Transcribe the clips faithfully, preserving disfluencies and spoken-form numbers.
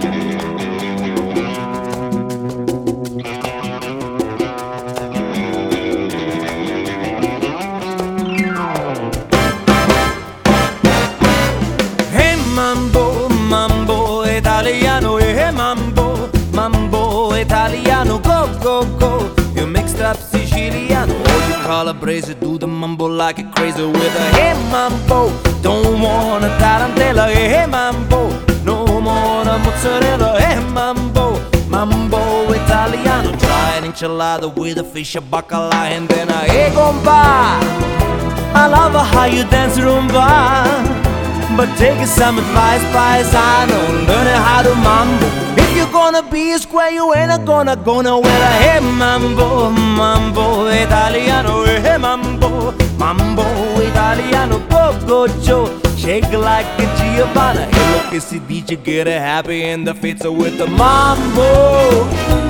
Mambo, mambo italiano, eh, mambo, mambo italiano, go, go, go. You mixed up Siciliano, or you calabrese, do the mambo like a crazy with a hey mambo. Don't want a tarantella, eh, hey mambo. No more a mozzarella, eh, mambo, mambo italiano. Try an enchilada with a fish, a bacala, and then a hey compa. I love how you dance rumba. But take some advice, paisano, learn how to mambo. If you're gonna be a square, you ain't gonna go nowhere. Hey mambo, mambo italiano, hey mambo, mambo italiano, go go Joe, shake like a Giovanna. Hey look, che si dice get it happy in the feet, so with the mambo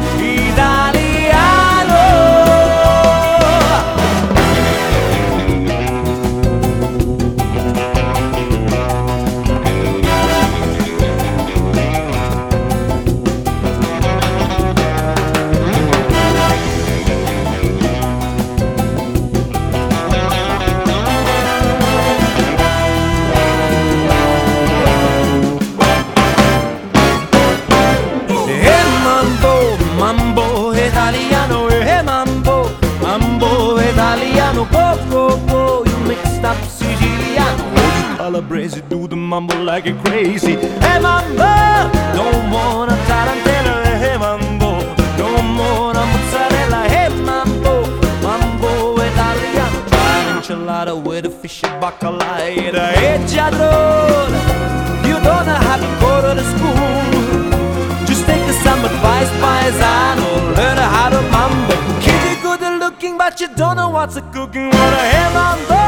italiano. Mambo italiano, eh mambo, mambo italiano, go, go, go. You mixed up Siciliano, oh, you calabrese, do the mambo like a crazy. Hey mambo, don't want a tarantella, hey mambo, don't want a mozzarella, hey mambo, mambo italiano. Buy an enchilada with a fish and bacala, hey giadrone, you don't have to go to the school. Just take some advice, paisano, learn how to mambo. Kid, you're good looking, but you don't know what's a cooking. What a hey mambo,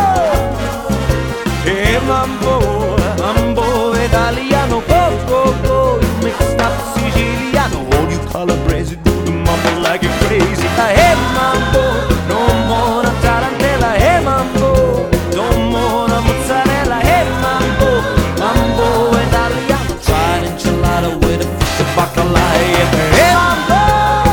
hey mambo, mambo italiano, go, go, go. You mixed up Siciliano, all you calabrese, do the mambo like you're crazy. Hey mambo, no more a tarantella, hey mambo, no more a mozzarella, hey mambo, mambo italiano. Try an enchilada with a bacala, hey mambo,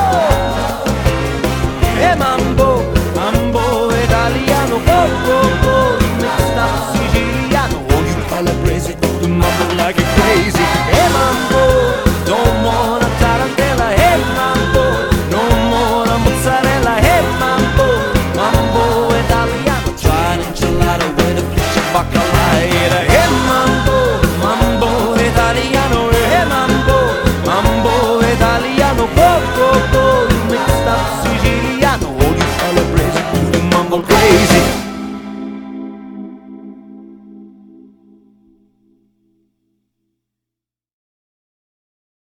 hey mambo, mambo italiano, go, go, go. You mixed up Siciliano, all you calabrese, do the mambo like you're crazy. Hey mambo, don't want a tarantella, hey mambo, no more a mozzarella, hey mambo, mambo italiano. Try an enchilada with a fish and bacala, hey mambo, mambo italiano, hey mambo, mambo italiano, go, go, go.